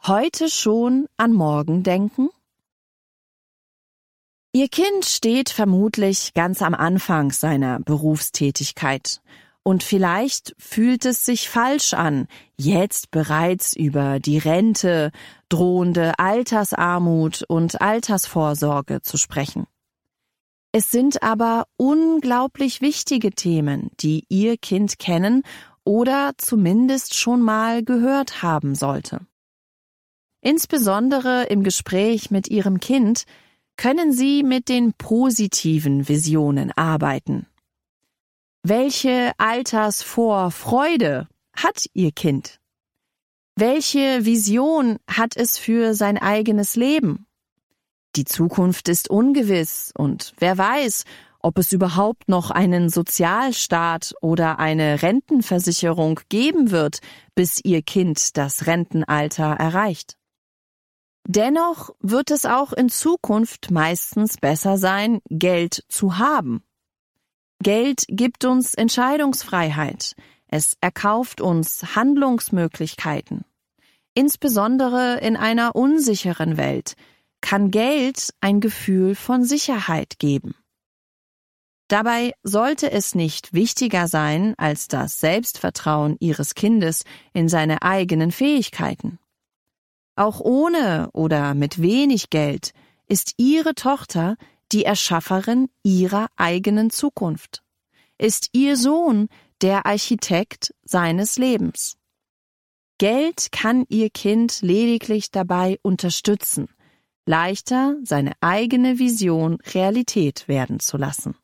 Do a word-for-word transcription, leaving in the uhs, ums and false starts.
Heute schon an morgen denken? Ihr Kind steht vermutlich ganz am Anfang seiner Berufstätigkeit. Und vielleicht fühlt es sich falsch an, jetzt bereits über die Rente, drohende Altersarmut und Altersvorsorge zu sprechen. Es sind aber unglaublich wichtige Themen, die Ihr Kind kennen oder zumindest schon mal gehört haben sollte. Insbesondere im Gespräch mit Ihrem Kind können Sie mit den positiven Visionen arbeiten. Welche Altersvorfreude hat Ihr Kind? Welche Vision hat es für sein eigenes Leben? Die Zukunft ist ungewiss und wer weiß, ob es überhaupt noch einen Sozialstaat oder eine Rentenversicherung geben wird, bis Ihr Kind das Rentenalter erreicht. Dennoch wird es auch in Zukunft meistens besser sein, Geld zu haben. Geld gibt uns Entscheidungsfreiheit. Es erkauft uns Handlungsmöglichkeiten. Insbesondere in einer unsicheren Welt kann Geld ein Gefühl von Sicherheit geben. Dabei sollte es nicht wichtiger sein als das Selbstvertrauen Ihres Kindes in seine eigenen Fähigkeiten. Auch ohne oder mit wenig Geld ist Ihre Tochter die Erschafferin ihrer eigenen Zukunft. Ist Ihr Sohn der Architekt seines Lebens. Geld kann Ihr Kind lediglich dabei unterstützen, leichter seine eigene Vision Realität werden zu lassen.